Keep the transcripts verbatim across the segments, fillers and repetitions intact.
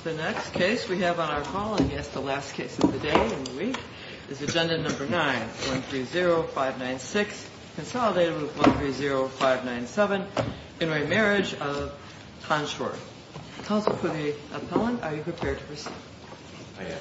The next case we have on our call, and yes, the last case of the day and the week, is agenda number nine, one three zero five nine six, consolidated with one three zero five nine seven, in remarriage of Tonsure. Counsel for the appellant, are you prepared to proceed? I am.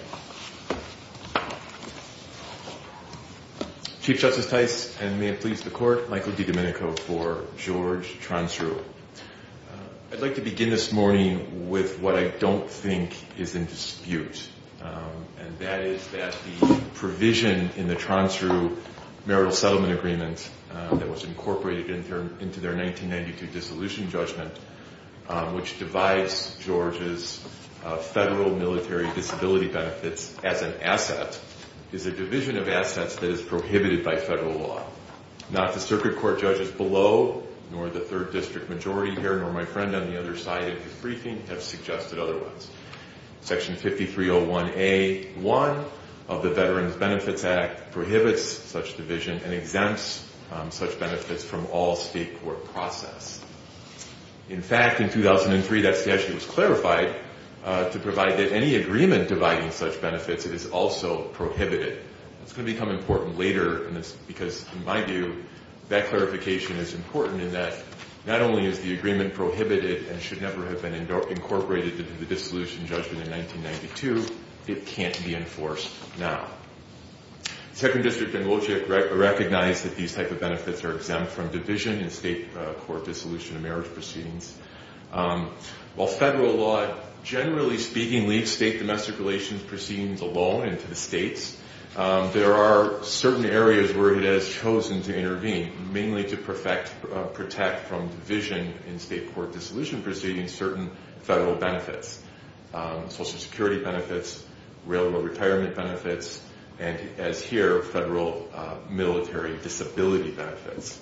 Chief Justice Tice, and may it please the Court, Michael DiDomenico for George Tonsure. I'd like to begin this morning with what I don't think is in dispute, um, and that is that the provision in the Tonsure marital settlement agreement uh, that was incorporated in their, into their nineteen ninety-two dissolution judgment, um, which divides George's uh, federal military disability benefits as an asset, is a division of assets that is prohibited by federal law. Not the circuit court judges below, nor the third district majority here, nor my friend on the other side of his briefing have suggested otherwise. Section fifty-three oh one A one of the Veterans Benefits Act prohibits such division and exempts um, such benefits from all state court process. In fact, in two thousand three, that statute was clarified uh, to provide that any agreement dividing such benefits, it is also prohibited. It's going to become important later in this because, in my view, that clarification is important in that not only is the agreement prohibited and should never have been incorporated into the dissolution judgment in nineteen ninety-two, it can't be enforced now. The Second District and Wojcik rec- recognized that these type of benefits are exempt from division in state uh, court dissolution of marriage proceedings. Um, while federal law, generally speaking, leaves state domestic relations proceedings alone and to the states, Um, there are certain areas where it has chosen to intervene, mainly to perfect, uh, protect from division in state court dissolution proceedings certain federal benefits, um, Social Security benefits, railroad retirement benefits, and as here, federal uh, military disability benefits.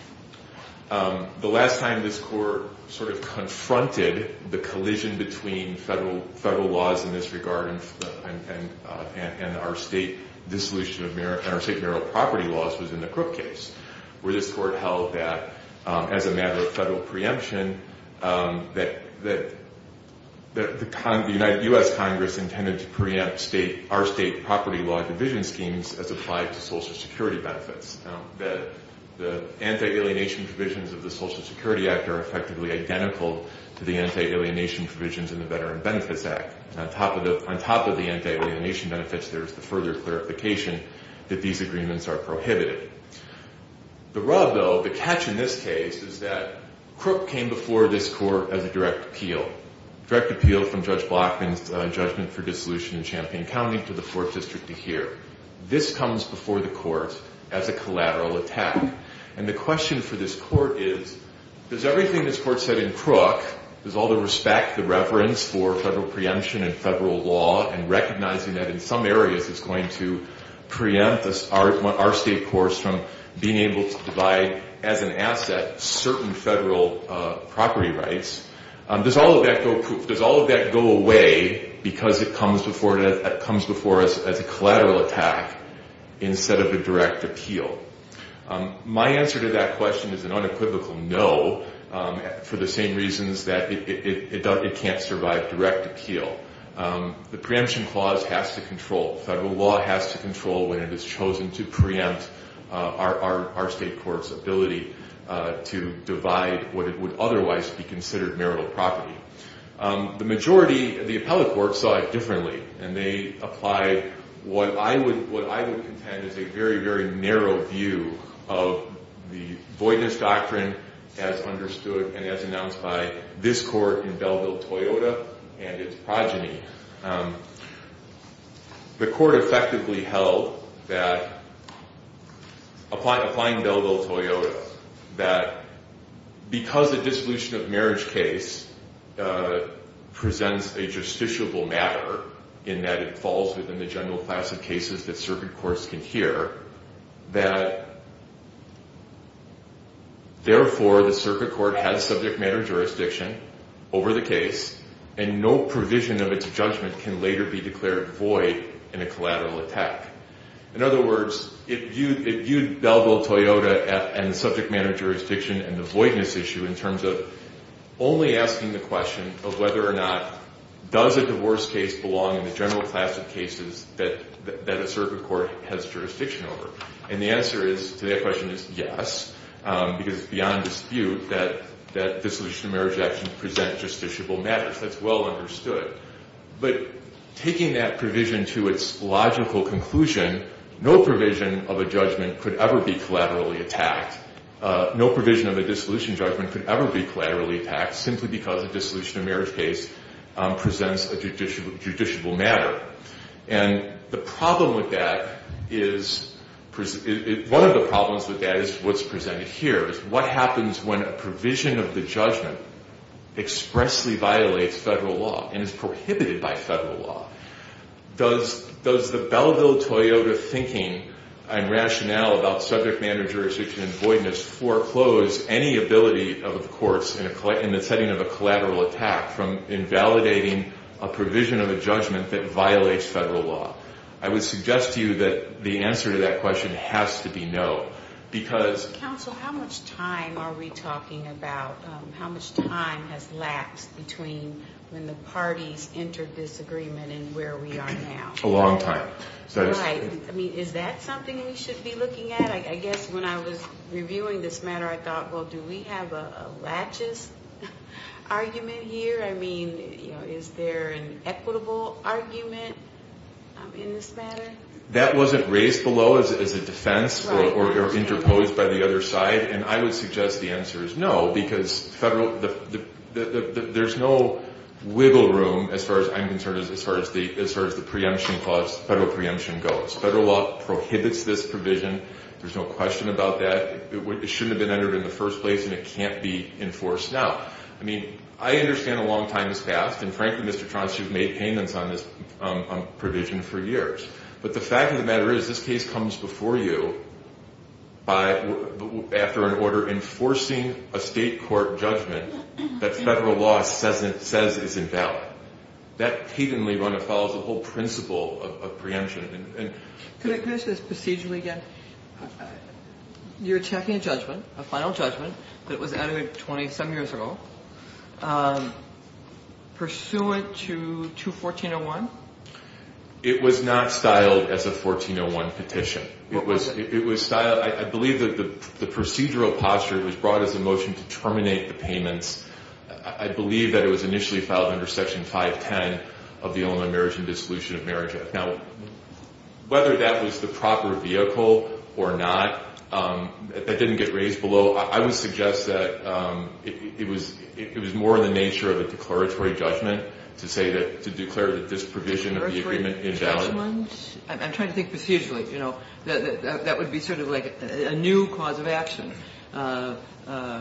Um, the last time this court sort of confronted the collision between federal federal laws in this regard and and, and, uh, and, and our state dissolution of mar- our state marital property laws was in the Crook case, where this court held that, um, as a matter of federal preemption, um, that that that the, Con- the United U S Congress intended to preempt state our state property law division schemes as applied to Social Security benefits. Now, that the anti-alienation provisions of the Social Security Act are effectively identical to the anti-alienation provisions in the Veteran Benefits Act. And on top of the on top of the anti-alienation benefits, there's the further clarification that these agreements are prohibited. The rub, though, the catch in this case is that Crook came before this court as a direct appeal. Direct appeal from Judge Blockman's uh, judgment for dissolution in Champaign County to the fourth District to here. This comes before the court as a collateral attack. And the question for this court is, does everything this court said in Crook, does all the respect, the reverence for federal preemption and federal law, and recognizing that in some areas it's going to preempt us, our, our state courts from being able to divide as an asset certain federal uh, property rights, um, does all of that go poof? Does all of that go away because it comes before it, it comes before us as a collateral attack instead of a direct appeal? Um, my answer to that question is an unequivocal no, um, for the same reasons that it, it, it, it, does, it can't survive direct appeal. Um, the preemption clause has to control. Federal law has to control when it is chosen to preempt uh, our, our, our state court's ability uh, to divide what it would otherwise be considered marital property. Um, the majority, the appellate court saw it differently, and they applied what I would what I would contend is a very, very narrow view of the voidness doctrine as understood and as announced by this court in Belleville Toyota and its progeny. Um, the court effectively held that, apply, applying Belleville Toyota, that because a dissolution of marriage case uh, presents a justiciable matter, in that it falls within the general class of cases that circuit courts can hear, that therefore the circuit court has subject matter jurisdiction over the case, and no provision of its judgment can later be declared void in a collateral attack. In other words, it viewed, it viewed Belleville Toyota and the subject matter jurisdiction and the voidness issue in terms of only asking the question of whether or not does a divorce case belong in the general class of cases that, that, that a circuit court has jurisdiction over? And the answer is to that question is yes, um, because it's beyond dispute that, that dissolution of marriage actions present justiciable matters. That's well understood. But taking that provision to its logical conclusion, no provision of a judgment could ever be collaterally attacked. Uh, no provision of a dissolution judgment could ever be collaterally attacked simply because a dissolution of marriage case um, presents a judiciable, judiciable matter. And the problem with that is, it, it, one of the problems with that is what's presented here, is what happens when a provision of the judgment expressly violates federal law and is prohibited by federal law. Does, does the Belleville-Toyota thinking and rationale about subject matter jurisdiction and voidness foreclose any ability of the courts in, a, in the setting of a collateral attack from invalidating a provision of a judgment that violates federal law? I would suggest to you that the answer to that question has to be no, because... Counsel, how much time are we talking about? Um, how much time has lapsed between when the parties entered this agreement and where we are now? A long time. So right. I mean, is that something we should be looking at? I, I guess when I was reviewing this matter, I thought, well, do we have a, a laches argument here? I mean, you know, is there an equitable argument um, in this matter? That wasn't raised below as, as a defense right, or, or, or interposed by the other side, and I would suggest the answer is no, because federal the, the, the, the, the, there's no wiggle room as far as I'm concerned as, as far as the as far as the preemption clause, federal preemption goes. Federal law prohibits this provision. There's no question about that. It, it, it shouldn't have been entered in the first place, and it can't be enforced now. I mean, I understand a long time has passed, and frankly, Mister Tronstreau made payments on this um, um, provision for years. But the fact of the matter is, this case comes before you by after an order enforcing a state court judgment that federal law says, says is invalid. That patently run afoul of the whole principle of, of preemption. And, and Could I, could I say this procedurally again? Uh, you're attacking a judgment, a final judgment, that was entered twenty-some years ago, um, pursuant to two fourteen oh one? It was not styled as a fourteen oh one petition. It what was, was it? it, it was styled, I, I believe that the, the procedural posture was brought as a motion to terminate the payments. I, I believe that it was initially filed under Section five ten of the Illinois Marriage and Dissolution of Marriage Act. Now, whether that was the proper vehicle or not, um, that, that didn't get raised below. I, I would suggest that um, it, it was it, it was more in the nature of a declaratory judgment to say that, to declare that this provision of the agreement invalid. I'm, I'm trying to think procedurally, you know, that, that, that would be sort of like a, a new cause of action. Uh, uh,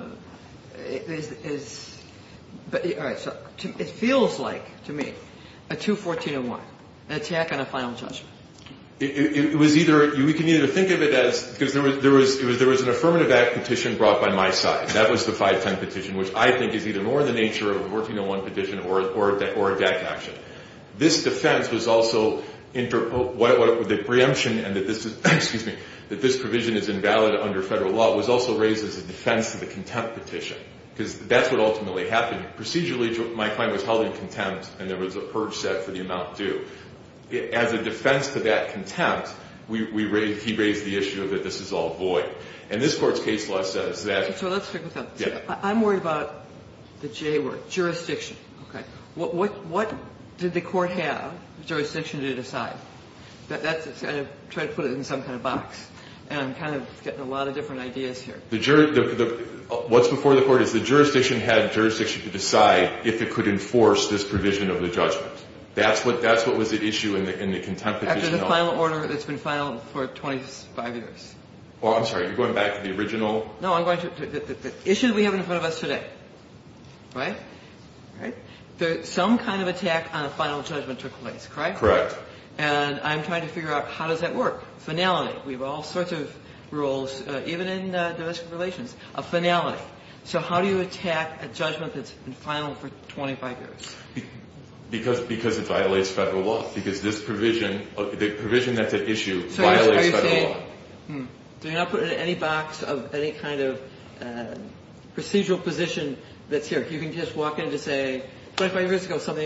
is, is, but, all right, so to, it feels like, to me, a two fourteen oh one, an attack on a final judgment. It, it, it was either, we can either think of it as, because there was, there was, it was, there was an affirmative act petition brought by my side. That was the five ten petition, which I think is either more in the nature of a fourteen oh one petition or, or, or a D A C action. This defense was also inter, what, what, the preemption and that this is, excuse me, that this provision is invalid under federal law was also raised as a defense to the contempt petition. Because that's what ultimately happened. Procedurally, my client was held in contempt and there was a purge set for the amount due. As a defense to that contempt, we, we raised, he raised the issue of that this is all void. And this court's case law says that... So let's stick with that. Yeah. So I'm worried about the J word, jurisdiction. Okay. What, what, what did the court have jurisdiction to decide? That, that's kind of try to put it in some kind of box. And I'm kind of getting a lot of different ideas here. The, jur, the, the what's before the court is the jurisdiction had jurisdiction to decide if it could enforce this provision of the judgment. That's what that's what was at issue in the in the contempt petition. After the final order that's been filed for twenty-five years. Oh, I'm sorry. You're going back to the original. No, I'm going to, to the, the, the issue that we have in front of us today. Right? Right? There, some kind of attack on a final judgment took place, correct? Correct. And I'm trying to figure out how does that work? Finality. We have all sorts of rules, uh, even in uh, domestic relations, a finality. So how do you attack a judgment that's been final for twenty-five years? Because because it violates federal law. Because this provision, uh, the provision that's at issue, so violates are you federal saying, law. Hmm, so you're not putting in any box of any kind of uh, procedural position that's here. You can just walk in to say, twenty-five years ago something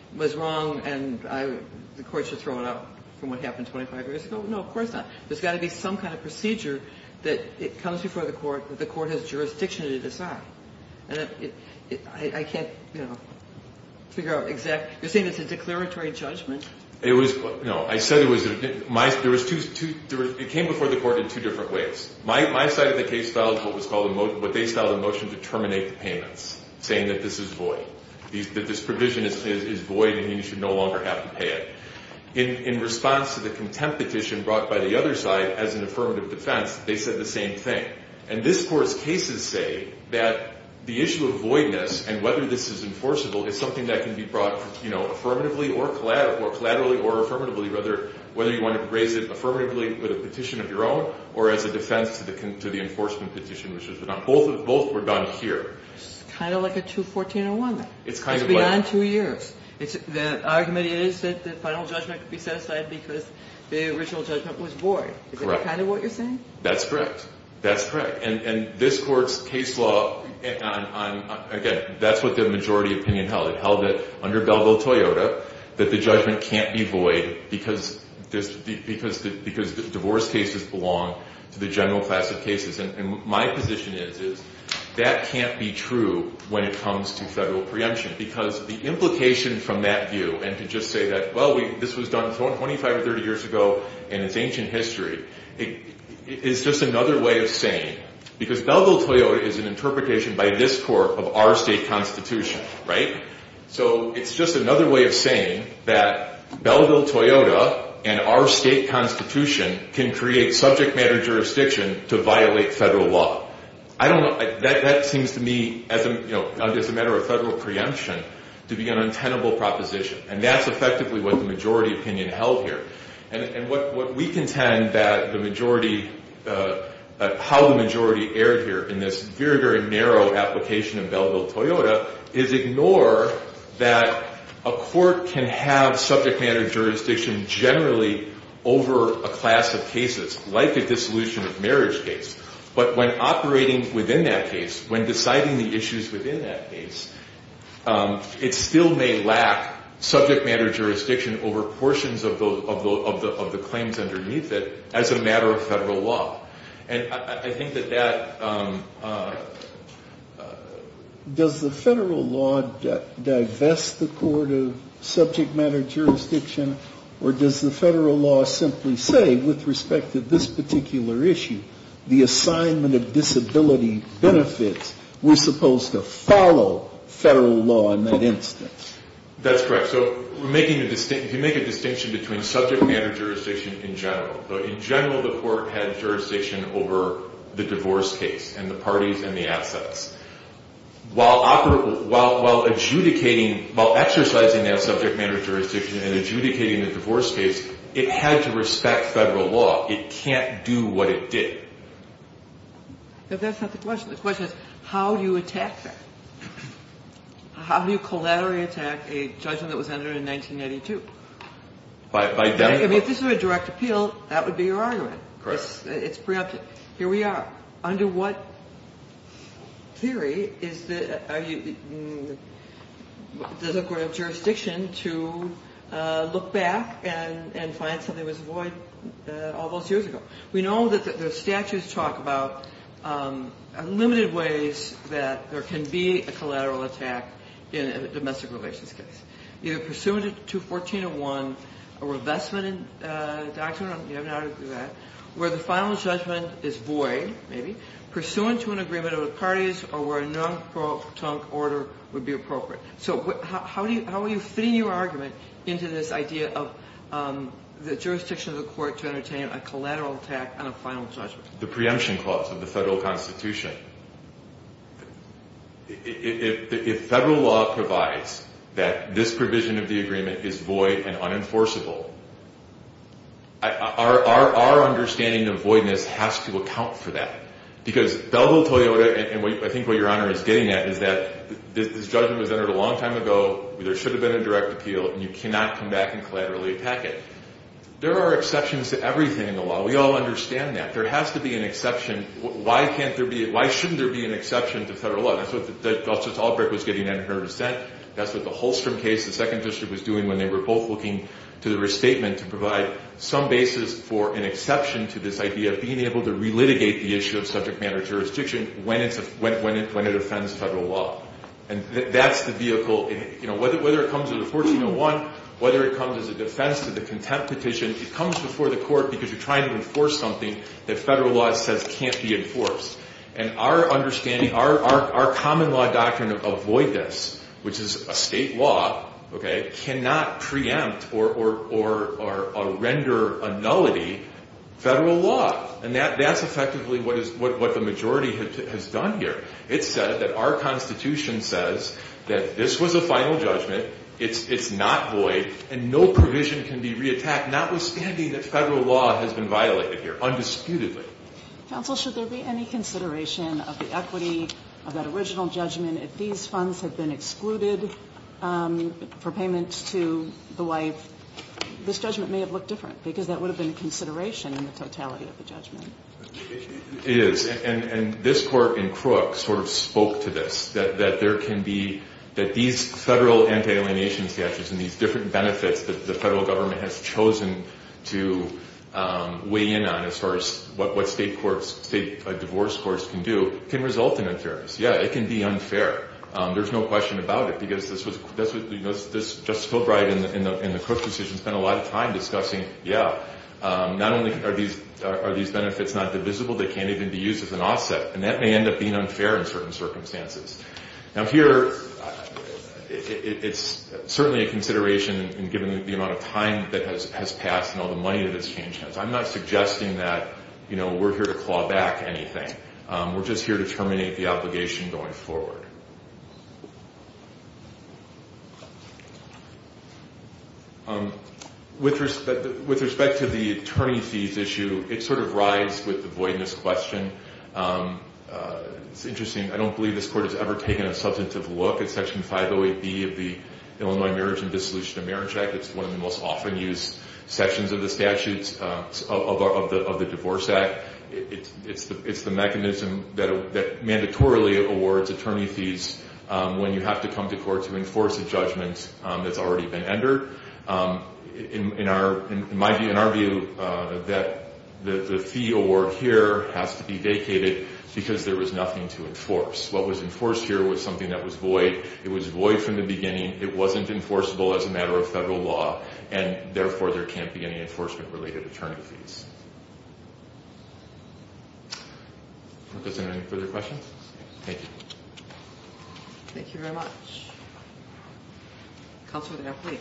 was wrong and I, the court should throw it out from what happened twenty-five years ago? No, of course not. There's got to be some kind of procedure that it comes before the court, that the court has jurisdiction to decide. And it, it, it, I, I can't, you know, figure out exact. You're saying it's a declaratory judgment? It was no. I said it was a, my. There was two. two there was, it came before the court in two different ways. My my side of the case filed what was called a mo, what they styled a motion to terminate the payments, saying that this is void, These, that this provision is, is is void and you should no longer have to pay it. In in response to the contempt petition brought by the other side as an affirmative defense, they said the same thing. And this court's cases say that the issue of voidness and whether this is enforceable is something that can be brought, you know, affirmatively or collateral, or collaterally or affirmatively, whether whether you want to raise it affirmatively with a petition of your own or as a defense to the to the enforcement petition, which was done. Both of, both were done here. It's kind of like a two fourteen oh one. Then. It's kind it's of beyond like, two years. It's the argument is that the final judgment could be set aside because the original judgment was void. Is correct. that kind of what you're saying? That's correct. That's correct. And and this court's case law on, on again, that's what the majority opinion held. It held that under Belleville Toyota that the judgment can't be void because this because the, because the divorce cases belong to the general class of cases. And, and my position is is that can't be true when it comes to federal preemption, because the implication from that view, and to just say that, well, we, this was done twenty-five or thirty years ago and it's ancient history, it, it is just another way of saying, because Belleville Toyota is an interpretation by this court of our state constitution, right? So it's just another way of saying that Belleville Toyota and our state constitution can create subject matter jurisdiction to violate federal law. I don't know. That that seems to me, as a you know, as a matter of federal preemption, to be an untenable proposition, and that's effectively what the majority opinion held here. And and what what we contend that the majority, uh, uh, how the majority erred here in this very very narrow application of Belleville Toyota is ignore that a court can have subject matter jurisdiction generally over a class of cases, like a dissolution of marriage case. But when operating within that case, when deciding the issues within that case, um, it still may lack subject matter jurisdiction over portions of the of the of the of the claims underneath it as a matter of federal law. And I, I think that that um, uh, uh, does the federal law di- divest the court of subject matter jurisdiction, or does the federal law simply say, with respect to this particular issue, the assignment of disability benefits, we're supposed to follow federal law in that instance? That's correct. So we're making a distinct, if you make a distinction between subject matter jurisdiction in general. So in general, the court had jurisdiction over the divorce case and the parties and the assets. While, oper- while, while adjudicating, while exercising that subject matter jurisdiction and adjudicating the divorce case, it had to respect federal law. It can't do what it did. But that's not the question. The question is, how do you attack that? How do you collaterally attack a judgment that was entered in nineteen eighty-two? By, by dem- I mean, if this were a direct appeal, that would be your argument. Correct. It's, it's preempted. Here we are. Under what theory is the, are you, mm, does the court have jurisdiction to uh, look back and, and find something was void uh, all those years ago? We know that the, the statutes talk about um, limited ways that there can be a collateral attack in a domestic relations case. Either pursuant to two fourteen oh one, a revestment in uh, doctrine, you have not to do that, where the final judgment is void, maybe, pursuant to an agreement of the parties, or where a non-protunct order would be appropriate. So wh- how, how, do you, how are you fitting your argument into this idea of um, the jurisdiction of the court to entertain a collateral attack on a final judgment? The preemption clause of the federal Constitution. If, if federal law provides that this provision of the agreement is void and unenforceable, I, our, our, our understanding of voidness has to account for that. Because Belleville Toyota, and, and what, I think what Your Honor is getting at is that this, this judgment was entered a long time ago, there should have been a direct appeal, and you cannot come back and collaterally attack it. There are exceptions to everything in the law. We all understand that. There has to be an exception. Why can't there be, why shouldn't there be an exception to federal law? That's what the, Justice Albrecht was getting at in her dissent. That's what the Holstrom case, the second district, was doing when they were both looking to the restatement to provide some basis for an exception to this idea of being able to relitigate the issue of subject matter jurisdiction when it's a, when, when it when it offends federal law. And th- that's the vehicle. You know, whether whether it comes as a fourteen oh one, whether it comes as a defense to the contempt petition, it comes before the court because you're trying to enforce something that federal law says can't be enforced. And our understanding, our our, our common law doctrine of, of voidness, which is a state law, okay, cannot preempt or or or, or, or render a nullity federal law. And that that's effectively what is what, what the majority has, has done here. It said that our Constitution says that this was a final judgment, it's it's not void, and no provision can be reattacked, notwithstanding that federal law has been violated here, undisputedly. Counsel, should there be any consideration of the equity of that original judgment if these funds had been excluded um, for payment to the wife? This judgment may have looked different because that would have been consideration in the totality of the judgment. It is. And, and this court in Crook sort of spoke to this, that, that there can be, that these federal anti-alienation statutes and these different benefits that the federal government has chosen to um, weigh in on as far as what, what state courts, state uh, divorce courts can do, can result in unfairness. Yeah, it can be unfair. Um, there's no question about it because this was that's what you know, this Justice Kilbride in the in the in the Crook decision spent a lot of time discussing. Yeah, um, not only are these are, are these benefits not divisible, they can't even be used as an offset, and that may end up being unfair in certain circumstances. Now here, uh, it, it, it's certainly a consideration, and given the amount of time that has has passed and all the money that has changed hands, I'm not suggesting that you know we're here to claw back anything. Um, we're just here to terminate the obligation going forward. Um, with respect, with respect to the attorney fees issue, it sort of rides with the voidness question. Um, uh, it's interesting. I don't believe this court has ever taken a substantive look at Section five oh eight B of the Illinois Marriage and Dissolution of Marriage Act. It's one of the most often used sections of the statutes uh, of, of the of the Divorce Act. It, it's, it's the it's the mechanism that that mandatorily awards attorney fees um, when you have to come to court to enforce a judgment um, that's already been entered. Um, in, in our, in, in my view, in our view, uh, that the, the fee award here has to be vacated because there was nothing to enforce. What was enforced here was something that was void. It was void from the beginning. It wasn't enforceable as a matter of federal law, and therefore there can't be any enforcement-related attorney fees. If there's any further questions? Thank you. Thank you very much. Councilor Napoli.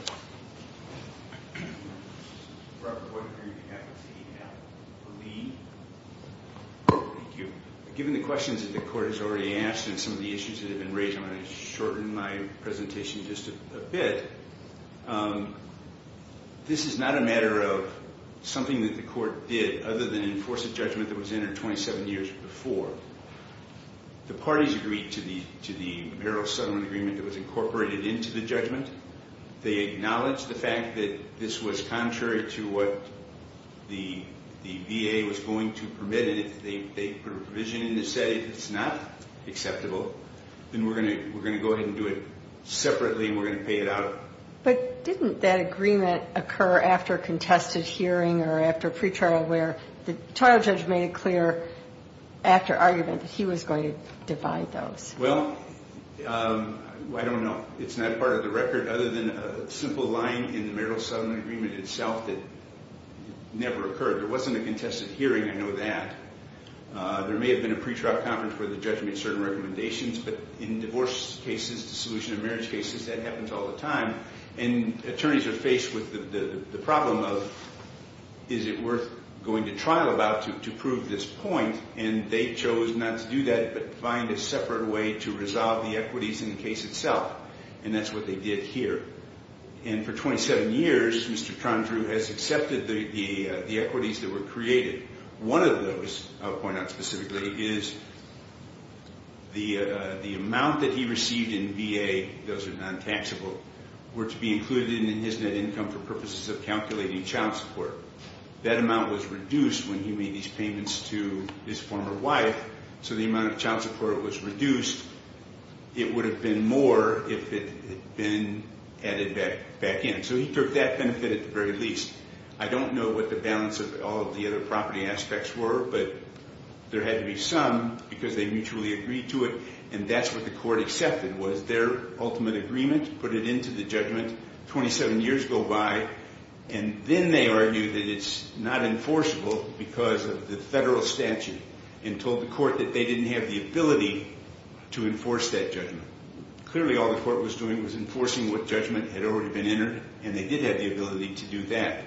Robert Whitaker, you have the lead. Thank you. Given the questions that the court has already asked and some of the issues that have been raised, I'm going to shorten my presentation just a, a bit. Um, this is not a matter of something that the court did other than enforce a judgment that was entered twenty-seven years before. The parties agreed to the to the marital settlement agreement that was incorporated into the judgment. They acknowledged the fact that this was contrary to what the the V A was going to permit, and if they, they put a provision in that said if it's not acceptable, then we're going to we're going to go ahead and do it separately, and we're going to pay it out. But didn't that agreement occur after a contested hearing or after a pretrial where the trial judge made it clear after argument that he was going to divide those? Well, um, I don't know. It's not part of the record other than a simple line in the marital settlement agreement itself that never occurred. There wasn't a contested hearing, I know that. Uh, there may have been a pretrial conference where the judge made certain recommendations, but in divorce cases, dissolution of marriage cases, that happens all the time. And attorneys are faced with the, the, the problem of, is it worth going to trial about to, to prove this point? And they chose not to do that, but find a separate way to resolve the equities in the case itself. And that's what they did here. And for twenty-seven years, Mister Trondrew has accepted the, the, uh, the equities that were created. One of those, I'll point out specifically, is the, uh, the amount that he received in V A, those are non-taxable, were to be included in his net income for purposes of calculating child support. That amount was reduced when he made these payments to his former wife, so the amount of child support was reduced it would have been more if it had been added back, back in. So he took that benefit at the very least. I don't know what the balance of all of the other property aspects were, but there had to be some because they mutually agreed to it, and that's what the court accepted, was their ultimate agreement, put it into the judgment. twenty-seven years go by, and then they argue that it's not enforceable because of the federal statute, and told the court that they didn't have the ability to enforce that judgment. Clearly all the court was doing was enforcing what judgment had already been entered, and they did have the ability to do that.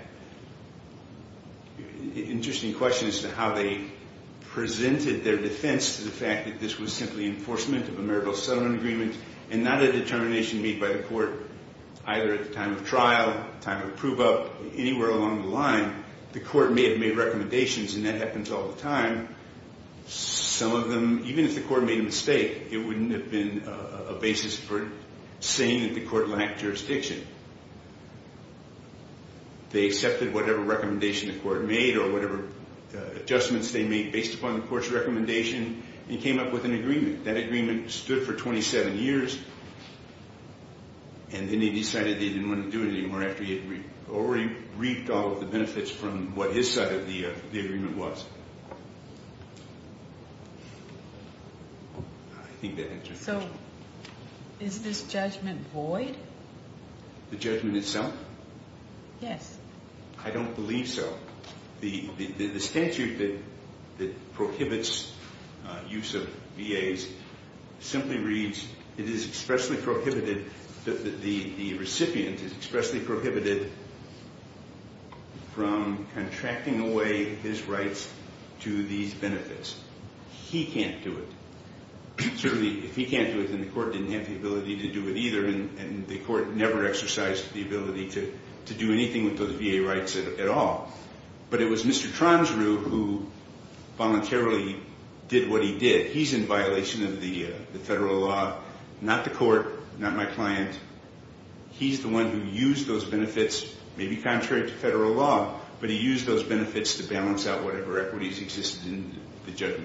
Interesting question as to how they presented their defense to the fact that this was simply enforcement of a marital settlement agreement and not a determination made by the court either at the time of trial, time of prove-up, anywhere along the line. The court may have made recommendations, and that happens all the time. Some of them, even if the court made a mistake, it wouldn't have been a, a basis for saying that the court lacked jurisdiction. They accepted whatever recommendation the court made or whatever uh, adjustments they made based upon the court's recommendation and came up with an agreement. That agreement stood for twenty-seven years, and then they decided they didn't want to do it anymore after he had re- already reaped all of the benefits from what his side of the, uh, the agreement was. I think that answers the So, question. is this judgment void? The judgment itself? Yes. I don't believe so. The, the, the statute that, that prohibits uh, use of V As simply reads, it is expressly prohibited, the, the, the recipient is expressly prohibited from contracting away his rights to these benefits. He can't do it. Certainly, if he can't do it, then the court didn't have the ability to do it either, and, and the court never exercised the ability to, to do anything with those V A rights at, at all. But it was Mister Tronsrue who voluntarily did what he did. He's in violation of the, uh, the federal law, not the court, not my client. He's the one who used those benefits, maybe contrary to federal law, but he used those benefits to balance out whatever equities existed in the judgment.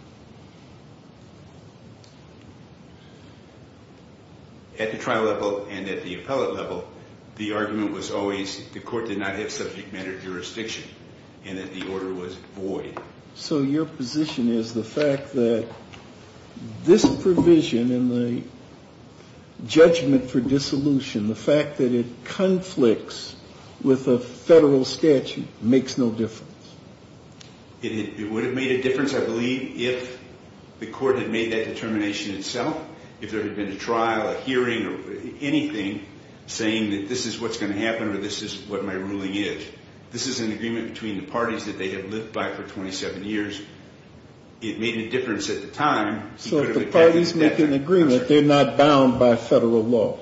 At the trial level and at the appellate level, the argument was always the court did not have subject matter jurisdiction and that the order was void. So your position is the fact that this provision in the judgment for dissolution, the fact that it conflicts with a federal statute makes no difference? It, it, it would have made a difference, I believe, if the court had made that determination itself, if there had been a trial, a hearing, or anything saying that this is what's going to happen or this is what my ruling is. This is an agreement between the parties that they have lived by for twenty-seven years. It made a difference at the time. He so could if have the parties make an agreement, they're not bound by federal law.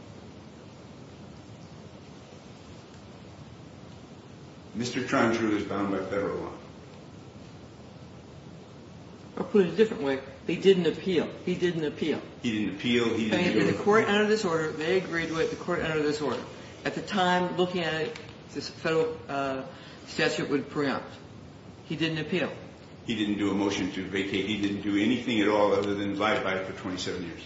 Mister Tronsrue is bound by federal law. Or put it a different way, they didn't appeal. He didn't appeal. He didn't appeal. He didn't And do the it. court entered this order. They agreed to it. The court entered this order. At the time, looking at it, this federal uh, statute would preempt. He didn't appeal. He didn't do a motion to vacate. He didn't do anything at all other than lie by it for twenty-seven years.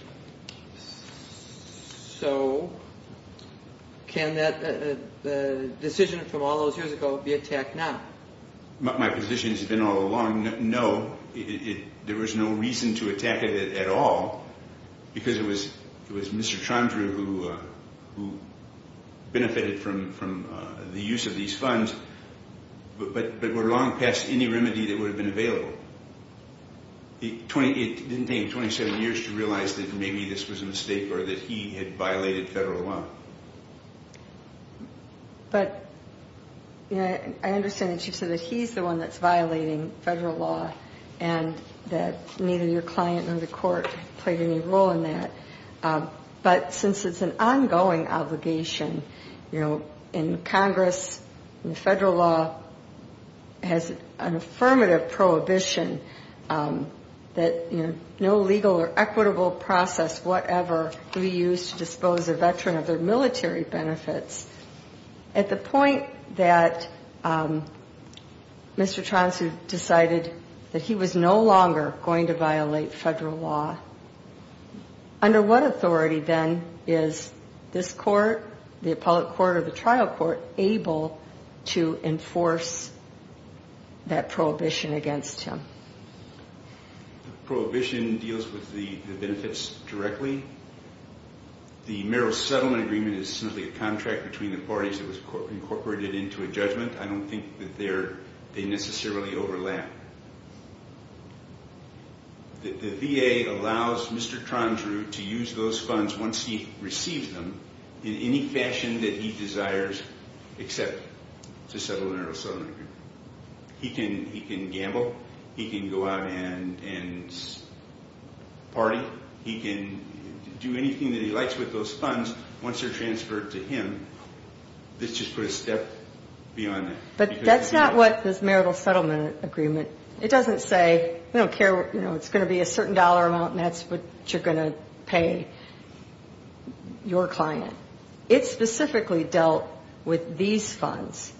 So, can that uh, uh, decision from all those years ago be attacked now? My, my position has been all along, no, it, it, there was no reason to attack it at, at all, because it was it was Mister Tronsrue who uh, who benefited from from uh, the use of these funds, but, but but we're long past any remedy that would have been available. It, twenty, it didn't take him twenty-seven years to realize that maybe this was a mistake or that he had violated federal law. But, you know, I understand that you said that he's the one that's violating federal law and that neither your client nor the court played any role in that. Um, but since it's an ongoing obligation, you know, in Congress, in the federal law has an affirmative prohibition um, that, you know, no legal or equitable process whatever be used to dispose a veteran of their military benefits. At the point that um, Mister Tronsrue decided that he was no longer going to violate federal law, Under what authority, then, is this court, the appellate court or the trial court, able to enforce that prohibition against him? The prohibition deals with the, the benefits directly. The marital settlement agreement is simply a contract between the parties that was incorporated into a judgment. I don't think that they're, they necessarily overlap. The, the V A allows Mister Trondreau to use those funds once he receives them in any fashion that he desires, except to settle the marital settlement agreement. He can he can gamble, he can go out and and party, he can do anything that he likes with those funds once they're transferred to him. This just put a step beyond that. But that's not what this marital settlement agreement, it doesn't say, we don't care, you know, it's going to be a certain dollar amount and that's what you're going to pay your client. It specifically dealt with these funds.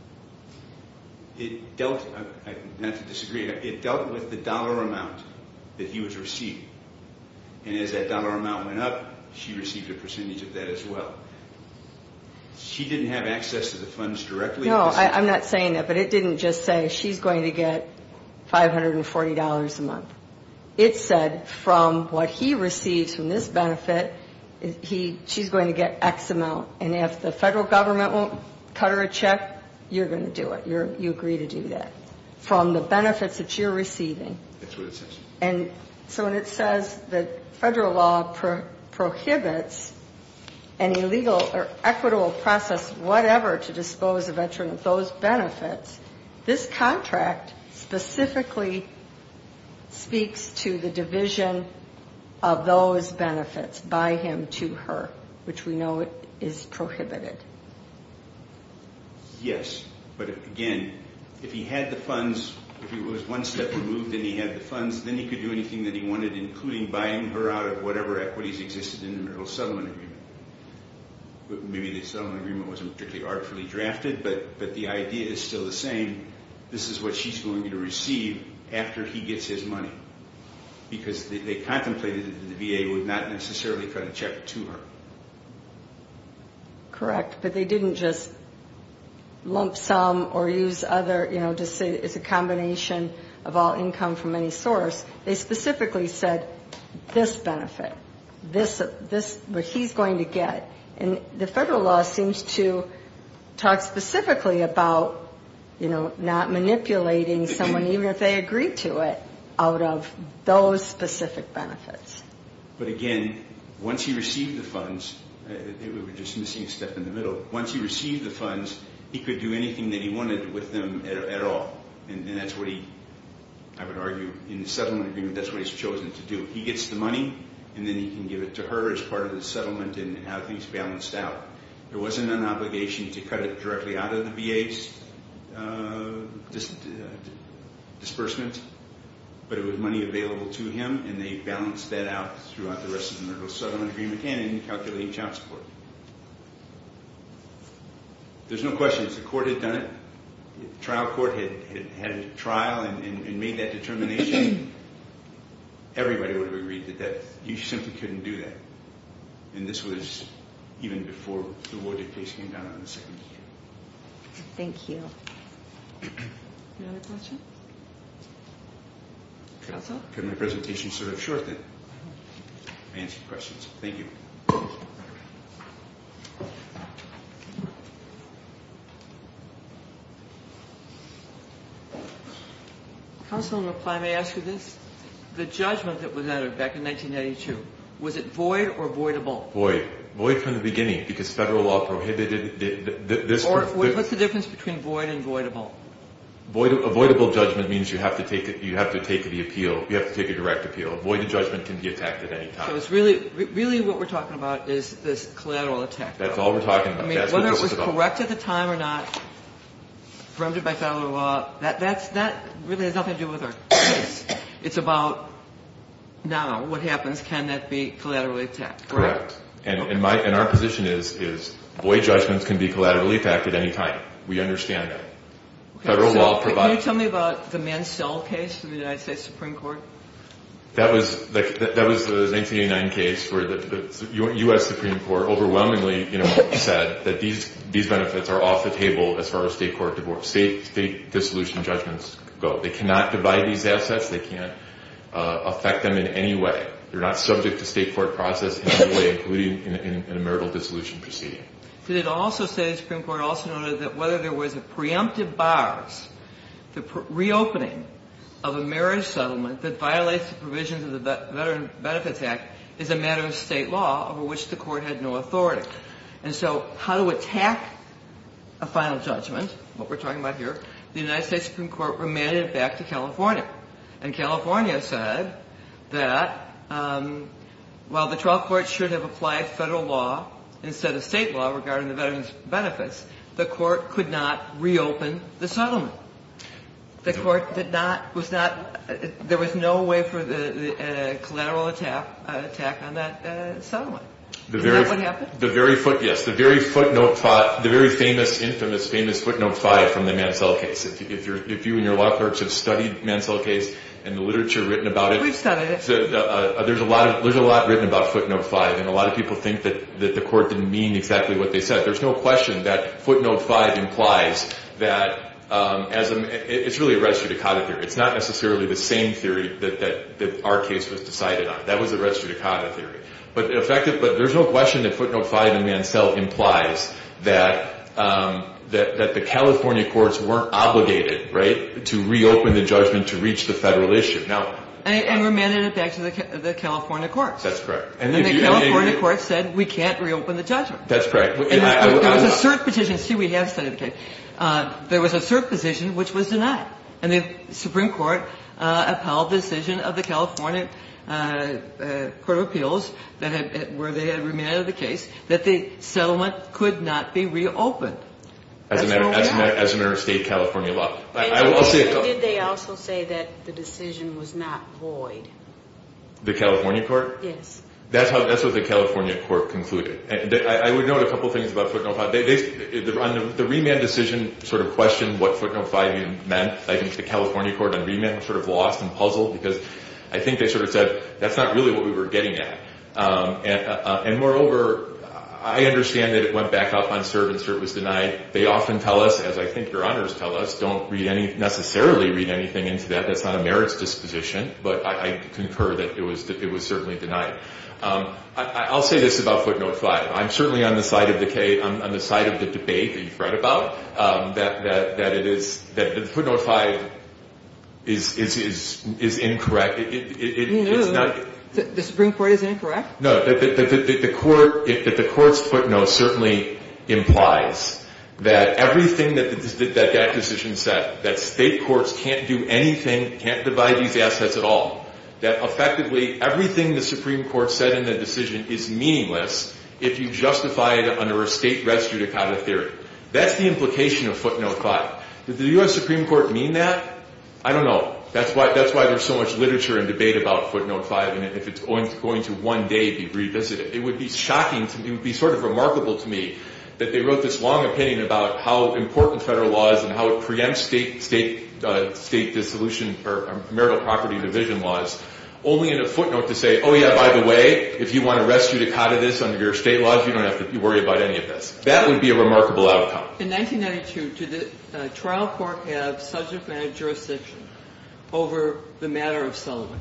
It dealt, I, I, not to disagree, it dealt with the dollar amount that he was receiving. And as that dollar amount went up, she received a percentage of that as well. She didn't have access to the funds directly. No, I, I'm not saying that, but it didn't just say she's going to get five hundred forty dollars a month. It said from what he receives from this benefit, he she's going to get X amount. And if the federal government won't cut her a check, you're going to do it. You're, you agree to do that from the benefits that you're receiving. That's what it says. And so when it says that federal law pro, prohibits any legal or equitable process whatever to dispose a veteran of those benefits, this contract specifically speaks to the division of those benefits by him to her, which we know is prohibited. Yes, but if, again, if he had the funds, if he was one step removed and he had the funds, then he could do anything that he wanted, including buying her out of whatever equities existed in the marital settlement agreement. But maybe the settlement agreement wasn't particularly artfully drafted, but, but the idea is still the same. This is what she's going to receive after he gets his money, because they, they contemplated that the V A would not necessarily cut a check to her. Correct, but they didn't just lump sum or use other, you know, just say it's a combination of all income from any source. They specifically said this benefit, this, this, what he's going to get. And the federal law seems to talk specifically about, you know, not manipulating someone, even if they agree to it, out of those specific benefits. But again, once he received the funds, uh, we were just missing a step in the middle. Once he received the funds, he could do anything that he wanted with them at, at all. And, and that's what he, I would argue, in the settlement agreement, that's what he's chosen to do. He gets the money, and then he can give it to her as part of the settlement and, and how things balanced out. There wasn't an obligation to cut it directly out of the V A's uh, dis, uh, disbursement, but it was money available to him, and they balanced that out throughout the rest of the marital settlement agreement and in calculating child support. There's no question. If the court had done it, if the trial court had, had, had a trial and, and, and made that determination, everybody would have agreed that, that you simply couldn't do that. And this was even before the Wojcik case came down on the second year. Thank you. Any other questions? Counsel? Could my presentation sort of short then? I answered questions. Thank you. Counsel, in reply, may I ask you this? The judgment that was entered back in nineteen ninety-two, was it void or voidable? Void. Void from the beginning, because federal law prohibited the, the, the, this. Or the, what's the difference between void and voidable? Void, avoidable judgment means you have to take it, you have to take the appeal. You have to take a direct appeal. A voided judgment can be attacked at any time. So it's really, really what we're talking about is this collateral attack. That's all we're talking about. I mean, that's whether what it this was is about. correct at the time or not, preempted by federal law, that that's that really has nothing to do with our case. It's about now what happens. Can that be collaterally attacked? Correct. Correct. And, okay. and my and our position is is void judgments can be collaterally attacked at any time. We understand that. Okay. Federal so law provides. Can you tell me about the Mansell case from the United States Supreme Court? That was like that, that was the nineteen eighty-nine case where the, the U S Supreme Court overwhelmingly, you know, said that these these benefits are off the table as far as state court divorce, state state dissolution judgments go. They cannot divide these assets. They can't uh, affect them in any way. They're not subject to state court process in any way, including in, in, in a marital dissolution proceeding. Did it also say, the Supreme Court also noted that whether there was a preemptive bars, the pr- reopening of a marriage settlement that violates the provisions of the Veteran Benefits Act is a matter of state law over which the court had no authority. And so how to attack a final judgment, what we're talking about here, the United States Supreme Court remanded it back to California. And California said that um, while the trial court should have applied federal law instead of state law regarding the veterans' benefits, the court could not reopen the settlement. The court did not, was not, uh, there was no way for the, the uh, collateral attack, uh, attack on that uh, settlement. The Isn't very, that what happened? The very foot, yes, the very footnote five, the very famous, infamous, famous footnote five from the Mansell case. If, if, you're, if you and your law clerks have studied Mansell case and the literature written about it, we've studied it. So, uh, uh, there's a lot of there's a lot written about footnote five, and a lot of people think that that the court didn't mean exactly what they said. There's no question that footnote five implies that. Um, as a, it's really a res judicata theory. It's not necessarily the same theory that, that, that our case was decided on. That was a res judicata theory. But effective, but there's no question that footnote five in Mansell implies that, um, that, that the California courts weren't obligated, right, to reopen the judgment to reach the federal issue. Now, And, and remanded it back to the, the California courts. That's correct. And, and the you, California and, and, court said we can't reopen the judgment. That's correct. And, and I, I, there was I, a cert petition. See, we have studied the case. Uh, there was a cert petition which was denied. And the Supreme Court uh, upheld the decision of the California uh, uh, Court of Appeals that had, where they had remanded the case that the settlement could not be reopened. As a, matter, as, a matter, as a matter of state California law. And, I, I will say and did they also say that the decision was not void? The California court? Yes. That's how. That's what the California court concluded. And they, I, I would note a couple things about footnote five. They, they, the, on the, the remand decision sort of questioned what footnote five even meant. I think the California court on remand was sort of lost and puzzled because I think they sort of said that's not really what we were getting at. Um, and, uh, and moreover, I understand that it went back up on cert and cert was denied. They often tell us, as I think your honors tell us, don't read any necessarily read anything into that. That's not a merits disposition, but I, I concur that it was it was certainly denied. Um, I, I'll say this about footnote five. I'm certainly on the side of the case, on, on the side of the debate that you've read about. Um, that that that it is that the footnote five is is is is incorrect. It, it, it, it, it's not. The, the Supreme Court is incorrect? No, the, the, the, the, the court, that the court's footnote certainly implies that everything that, the, that that decision said, that state courts can't do anything, can't divide these assets at all, that effectively everything the Supreme Court said in the decision is meaningless if you justify it under a state res judicata theory. That's the implication of footnote five. Did the U S Supreme Court mean that? I don't know. That's why, that's why there's so much literature and debate about footnote five, and if it's going to, going to one day be revisited. It would be shocking to me, it would be sort of remarkable to me that they wrote this long opinion about how important federal law is and how it preempts state, state, uh, state dissolution or, or marital property division laws, only in a footnote to say, oh yeah, by the way, if you want to res judicata this under your state laws, you don't have to worry about any of this. That would be a remarkable outcome. In nineteen ninety-two, did the uh, trial court have subject matter jurisdiction over the matter of settlement?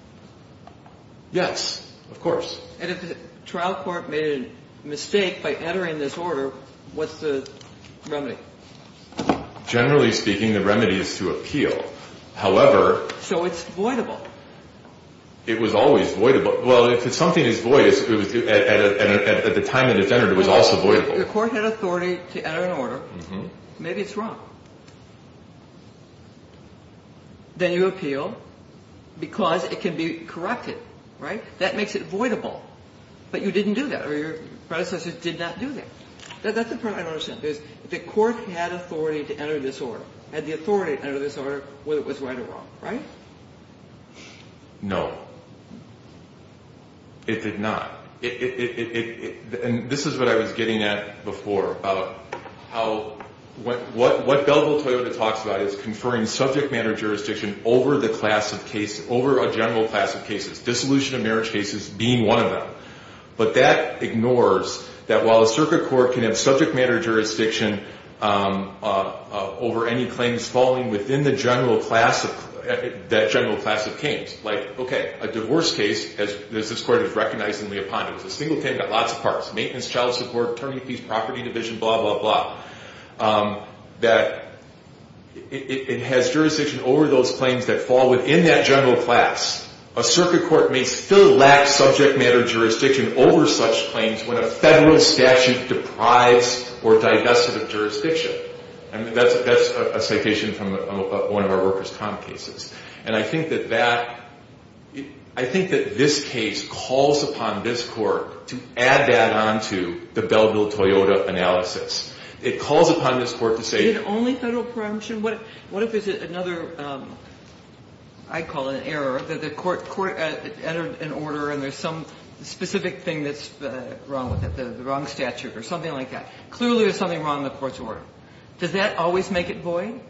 Yes, of course. And if the trial court made a mistake by entering this order, what's the remedy? Generally speaking, the remedy is to appeal. However... So it's voidable. It was always voidable. Well, if something is void, it was, at, at, at, at the time that it's entered, it was well, also voidable. The court had authority to enter an order. Mm-hmm. Maybe it's wrong. Then you appeal because it can be corrected, right? That makes it voidable. But you didn't do that, or your predecessors did not do that. that that's the part I don't understand. Because the court had authority to enter this order, had the authority to enter this order, whether it was right or wrong, right? No. It did not. It, it, it, it, it, and this is what I was getting at before about how what, what, what Belleville-Toyota talks about is conferring subject matter jurisdiction over the class of cases, over a general class of cases, dissolution of marriage cases being one of them. But that ignores that while a circuit court can have subject matter jurisdiction um, uh, uh, over any claims falling within the general class of uh, that general class of claims, like okay, a divorce case, as, as this court has recognized in Leopold, it was a single claim, got lots of parts: maintenance, child support, attorney fees, property division, blah blah blah. Um, that it, it, it has jurisdiction over those claims that fall within that general class. A circuit court may still lack subject matter jurisdiction over such claims when a federal statute deprives or divests it of jurisdiction. And that's, that's a, a citation from a, a, one of our workers' comp cases. And I think that that, it, I think that this case calls upon this court to add that onto the Belleville-Toyota analysis. It calls upon this court to say... Is it only federal preemption? What, what if it's another... Um, I call it an error, that the court, court uh, entered an order and there's some specific thing that's uh, wrong with it, the, the wrong statute or something like that. Clearly there's something wrong in the court's order. Does that always make it void?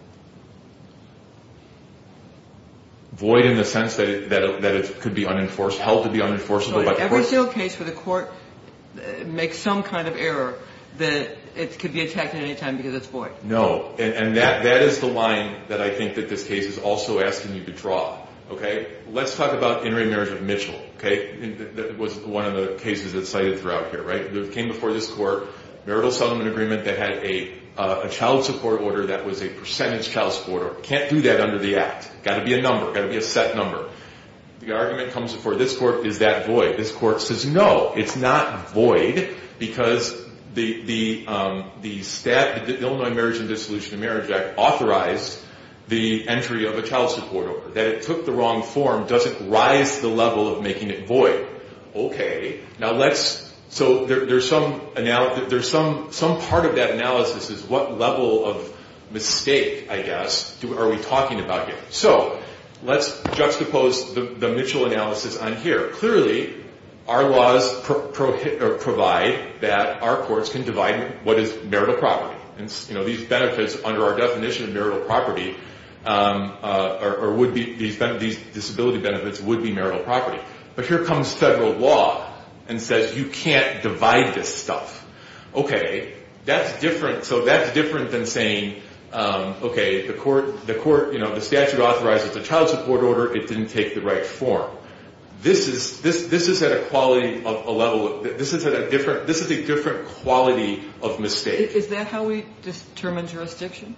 Void in the sense that it, that it, that it could be unenforced, held to be unenforceable So by the every court? single case where the court uh, makes some kind of error, that it could be attacked at any time because it's void. No, and, and that, that is the line that I think that this case is also asking you to draw. Okay, let's talk about in re marriage of Mitchell. Okay, that was one of the cases that's cited throughout here. Right, it came before this court, marital settlement agreement that had a uh, a child support order that was a percentage child support order. Can't do that under the act. Got to be a number. Got to be a set number. The argument comes before this court: is that void? This court says no, it's not void because the the um, the stat the Illinois Marriage and Dissolution of Marriage Act authorized the entry of a child support order. That it took the wrong form doesn't rise to the level of making it void. Okay, now let's. So there, there's some anal- there's some some part of that analysis is what level of mistake, I guess, do, are we talking about here? So let's juxtapose the, the Mitchell analysis on here. Clearly, our laws pro- pro- or provide that our courts can divide what is marital property, and you know these benefits under our definition of marital property, um, uh, or, or would be these ben- these disability benefits would be marital property. But here comes federal law and says you can't divide this stuff. Okay, that's different. So that's different than saying, um, okay, the court, the court, you know, the statute authorizes a child support order. It didn't take the right form. This is this this is at a quality of a level. This is at a different. This is a different quality of mistake. Is that how we determine jurisdiction?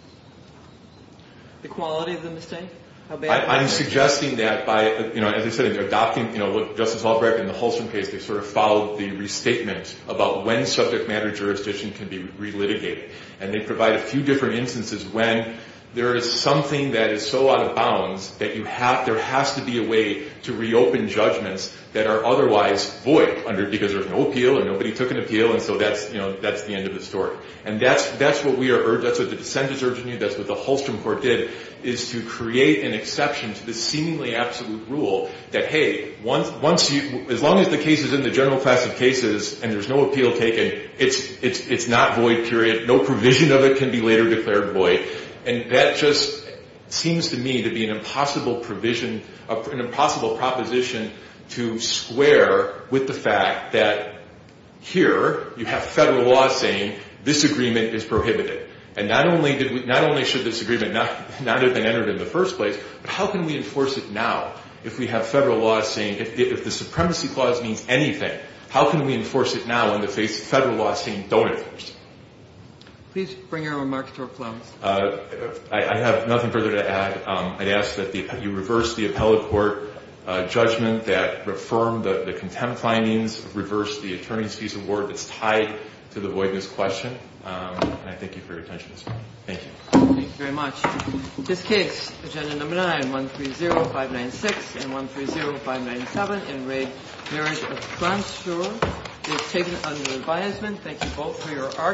The quality of the mistake? How bad I, I'm suggesting that by, you know, as I said, adopting, you know, what Justice Albrecht in the Holstrom case, they sort of followed the restatement about when subject matter jurisdiction can be relitigated. And they provide a few different instances when there is something that is so out of bounds that you have, there has to be a way to reopen judgments that are otherwise void under, because there's no appeal and nobody took an appeal, and so that's, you know, that's the end of the story. And that's, that's what we are urged, that's what the dissent is urging you, that's what the Holstrom court did, is to create an exception to the seemingly absolute rule that, hey, once, once you, as long as the case is in the general class of cases and there's no appeal taken, it's, it's, it's not void, period. No provision of it can be later declared void. And that just seems to me to be an impossible provision, an impossible proposition to square with the fact that here you have federal law saying this agreement is prohibited. And not only did we, not only should this agreement not, not have been entered in the first place, but how can we enforce it now if we have federal law saying, if, if the supremacy clause means anything, how can we enforce it now in the face of federal law saying don't enforce it? Please bring your remarks to a close. Uh, I, I have nothing further to add. Um, I'd ask that the, you reverse the appellate court uh, judgment that affirmed the, the contempt findings, reverse the attorney's fees award that's tied to the voidness question. Um, and I thank you for your attention this morning. Thank you. Thank you very much. This case, agenda number nine, one three zero five nine six and one three zero five nine seven, in re Marriage of Transure, is taken under advisement. Thank you both for your argument.